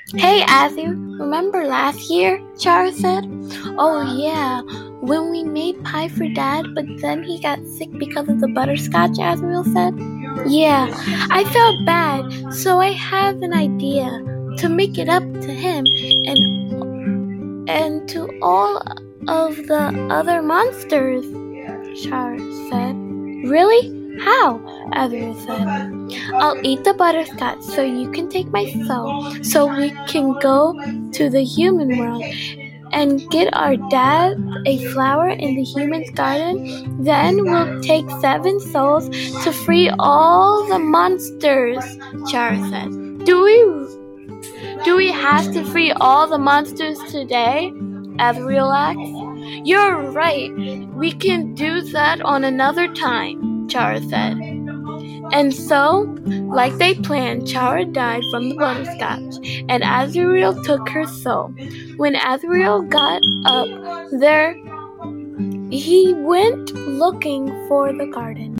Hey, Azzy, remember last year? Chara said. Oh, yeah, when we made pie for Dad, but then he got sick because of the butterscotch, Azriel said. Yeah, I felt bad, so I have an idea to make it up to him and to all of the other monsters, Char said. Really? How? Azriel said. I'll eat the butterscotch so you can take my soul, so we can go to the human world and get our dad a flower in the human's garden. Then we'll take 7 souls to free all the monsters, Chara said. Do we have to free all the monsters today? Azriel asked. You're right. We can do that on another time, Chara said. And so, like they planned, Chara died from the butterscotch, and Azriel took her soul. When Azriel got up there, he went looking for the garden.